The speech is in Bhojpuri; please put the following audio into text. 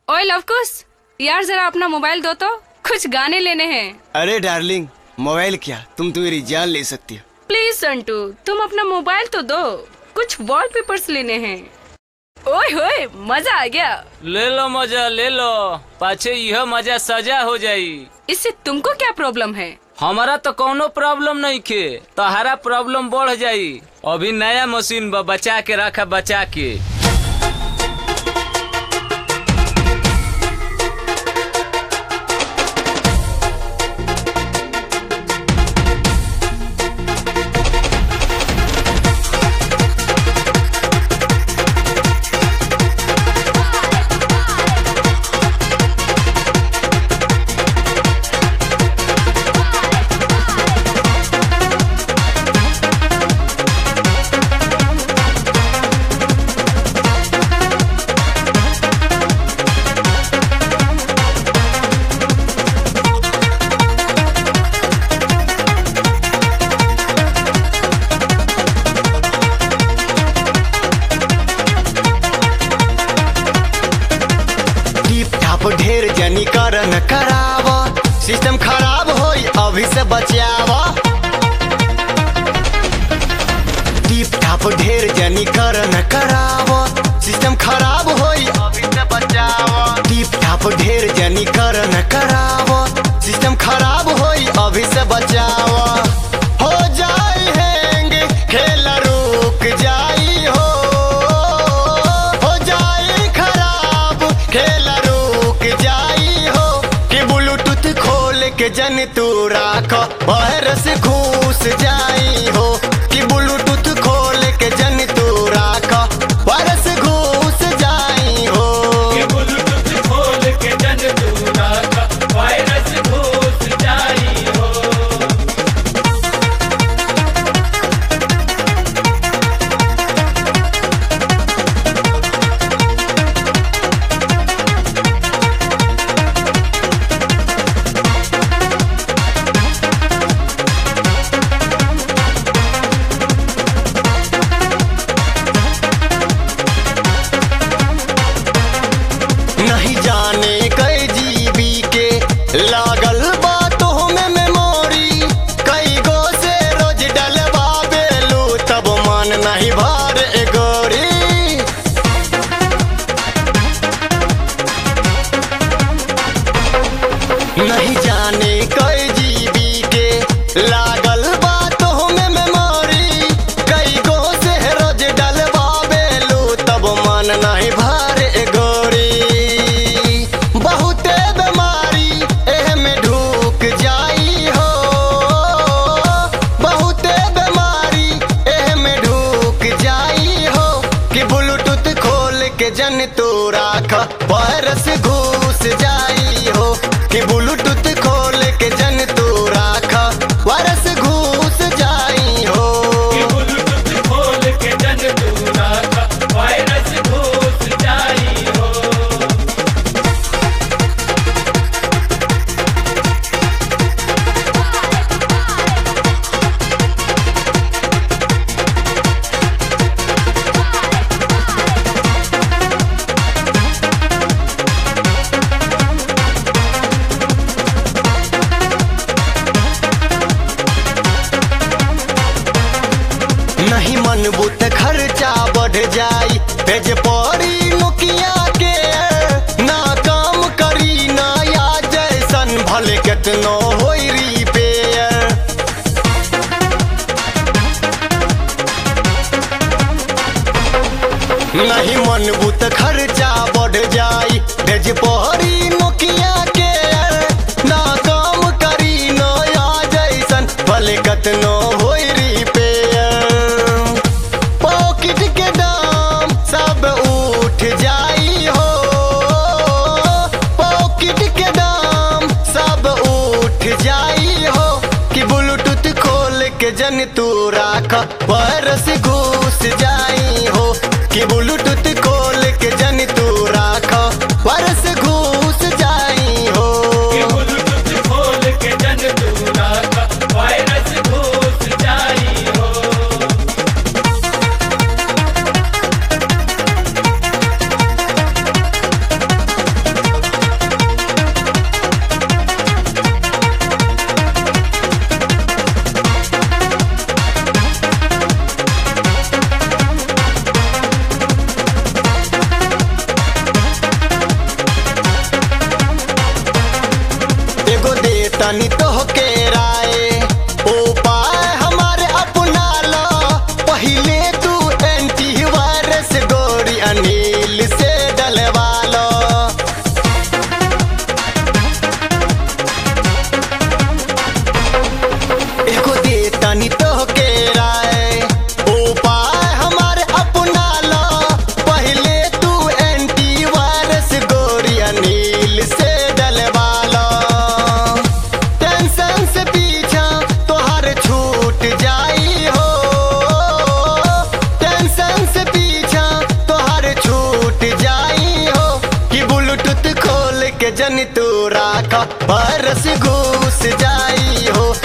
ओए लवकुश, यार जरा अपना मोबाइल दो तो कुछ गाने लेने हैं। अरे डार्लिंग, मोबाइल क्या, तुम तो मेरी जान ले सकती हो। प्लीज संटू, तुम अपना मोबाइल तो दो, कुछ वॉलपेपर्स लेने हैं। ओए होए, मजा आ गया। ले लो मजा ले लो, पाछे यह मजा सजा हो जाई। इससे तुमको क्या प्रॉब्लम है? हमारा तो कोनो प्रॉब्लम नहीं खे, तोहरा प्रॉब्लम बढ़ जाई। अभी नया मशीन बचा के रखा, बचा के। ढेर जनी करन करावा, सिस्टम खराब होई अभी से बचावा। टिप टाप ढेर जनी करन करावा, सिस्टम खराब होई अभी से बचावा। टिप टाप ढेर जनी करन करावा, सिस्टम खराब होई अभी से बचावा। हो जाए हैंग, खेल रुक जाई हो जाए खराब, खेल जाई हो कि ब्लूटूथ खोल के जन तू राख, वायरस घुस जाई हो कि ब्लूटूथ खोल के जन तू राख, वायरस घुस जाई हो कि ब्लूटूथ खोल के जन तू राख, वायरस घुस जाई हो। नहीं जाने कई जीबी के लागल बातों में मेमोरी, कई गो से रोज डलवा बेलू तब मन नहीं भर गोरी। नहीं जाने कई जीबी के लागल बातों में मेमोरी, कई गो से रोज डलवा बेलू तब मन नहीं भर गोरी। बहुते बीमारी एह में ढूक जाई हो, बहुते बीमारी एह में ढूक जाई हो कि ब्लूटूथ खोल के जन तू राख, वायरस घुस जाई हो कि ब्लूटूथ खोल के जन तू राख, वायरस घुस जाई हो कि ब्लूटूथ खोल के जन तू राख, वायरस घुस जाई हो। नहीं मनबूत खर्चा बढ़ जाई, भेज पड़ी नोकिया के, ना काम करी नया जैसन भले केतनो होई रिपेयर। नहीं मनबूत खर्चा बढ़ जाई, भेज पड़ी नोकिया के, ना काम करी नया जैसन भले केतनो होई रिपेयर। पॉकेट के दाम सब उठ जाई हो, पॉकेट के दाम सब उठ जाई हो कि ब्लूटूथ खोल के जन तू राख, वायरस घुस जाई हो कि ब्लूटूथ खोल के जन तू राख, वायरस घुस जाई हो कि ब्लूटूथ खोल के जन तू राख, वायरस घुस जाई हो। तनी तो के राय उपाय हमारे अपना लो पहले तू एंटीवायरस गोरी अनिल से डलवा लो एगो दे तनी तो के राय उपाय हमारे अपना लो पहले तू एंटीवायरस गोरी अनिल से डलवा लो टेंशन से पीछा तोहर छूट जाई हो टेंशन से पीछा तोहर छूट जाई हो कि ब्लूटूथ खोल के जन तू राखा बरस घुस जाई हो